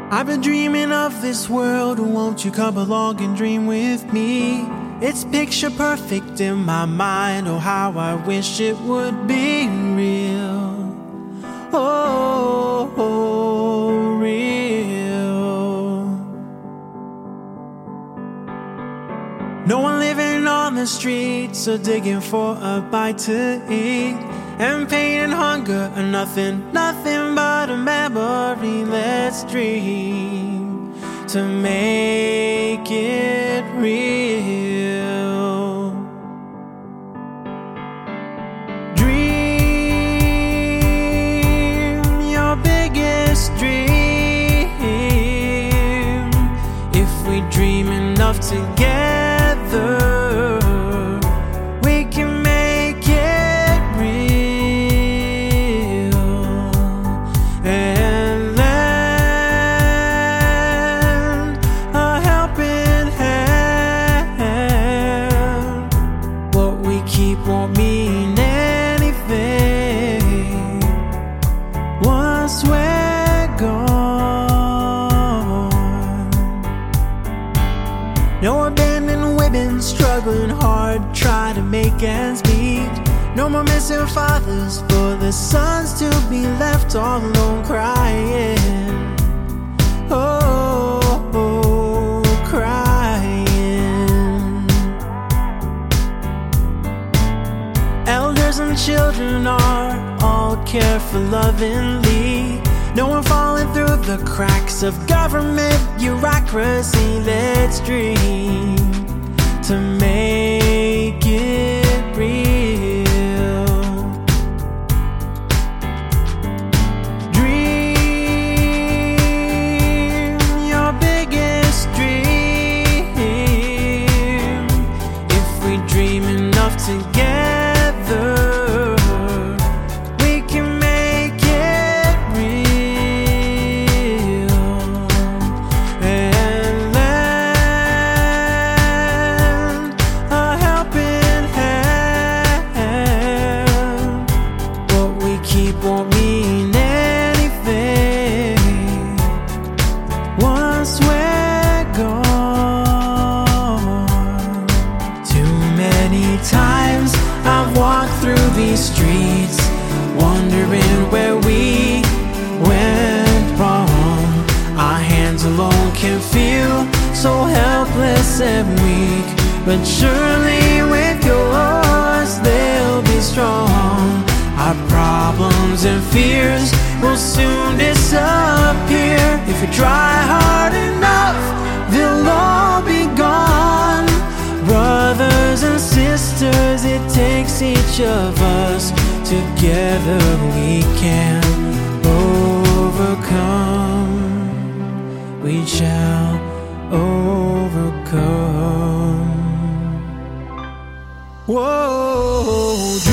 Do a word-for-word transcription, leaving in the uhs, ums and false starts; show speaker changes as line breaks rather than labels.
I've been dreaming of this world, won't you come along and dream with me? It's picture perfect in my mind, oh how I wish it would be real. Oh, oh real. No one living on the streets or digging for a bite to eat, and pain and hunger are nothing, nothing but a memory. Let's dream to make it real. Dream your biggest dream. If we dream enough together, we can make it real and lend a helping hand. What we keep won't mean anything once we're gone. No abandoned women struggling hard, trying to make ends meet. No more missing fathers for the sons to be left all alone crying. Oh, oh, crying. Elders and children are all cared for lovingly. No one falling through the cracks of government bureaucracy. Let's dream to make it real. Dream your biggest dream. If we dream enough together, we can make it real and lend a helping hand. What we keep won't mean anything once we're gone. Too many times I've walked through these streets, wondering where we went wrong. Our hands alone can feel so helpless and weak, but surely with yours they'll be strong. Our problems and fears will soon disappear. If we try hard enough, they'll all be gone. Brothers and sisters, it takes each of us. Together we can overcome. We shall overcome. Whoa.